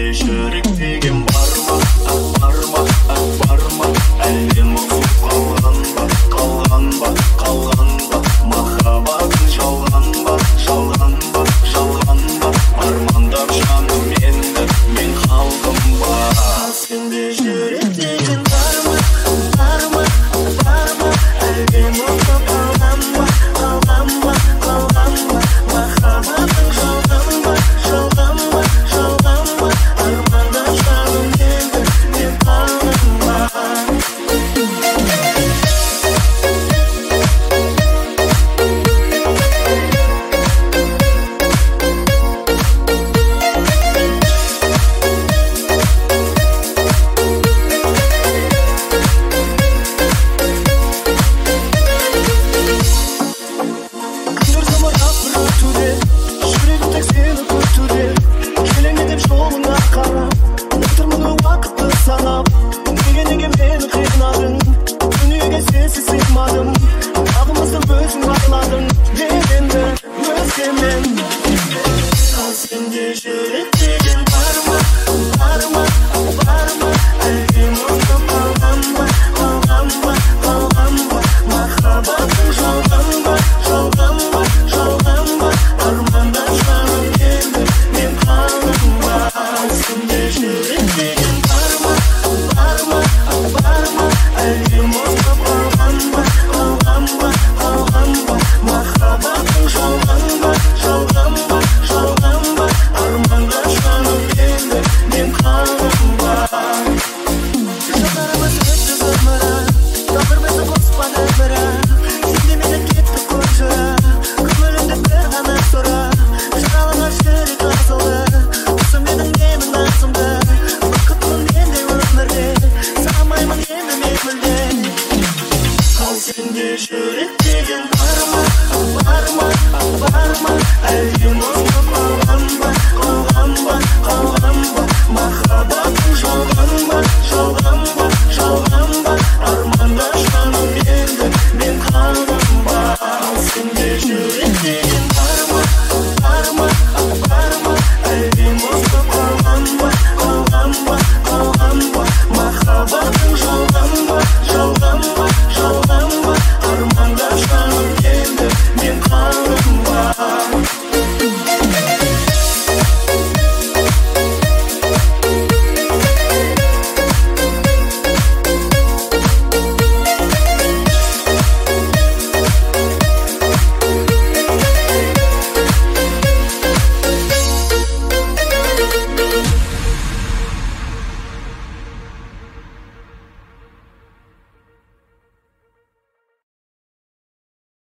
сенде жүрек деген бар ма, бар ма, бар ма? Әлде ұмытып қалған ба, қалған ба, қалған ба? Махаббатың жалған ба, жалған ба, жалған ба? Армандап жаным енді мен қалдым ба? Сенде жүрек деген бар ма, бар ма, бар ма? Әлде ұмытып қалған ба, қалған ба, қалған ба? Махаббатың жалған ба, жалған ба, жалған ба? Армандап жаным енді мен қалдым ба? Күндер зымырап бір өтуде, жүрегім тек сені күтуде. Келеңдеп жолыңа қарап, отырмын уақытты санап. Неге мені қинадың, дүниеге сенсіз сыймадым. Бағымызды өзің байладың, дегенді өзгемен. Ал сенде жүрек деген бар ма, бар ма, бар ма? Әлде ұмытып қалған ба, қалған ба, қалған ба? Махаббатың жалған ба, жалған ба, жалған ба? Армандап жаным енді мен қалдым ба? Ал сенде жүрек деген бар ма, бар ма, бар ма? Әлде ұмытып қалған ба, қалған ба, қалған ба? Махаббатың жалған ба, жалған ба, жалған ба? Армандап жаным енді мен қалдым ба? Жылдарымыз өтті зымырап, тағдырымызды қоспады бірақ. Сенде менен кетті көп жырақ, көңілімде бір ғана сұрақ. Жараланған жүрек асылды, осы менің менің асымды. Бақыттымын мен де өмірде, сағынбаймын енді мен мүлде. Ал сенде жүрек деген бар ма, бар ма, бар ма? Әлде ұмытып қалған ба, қалған ба, қалған ба? Махаббатың жалған ба, жалған ба, жалған ба? Армандап жаным енді мен қалдым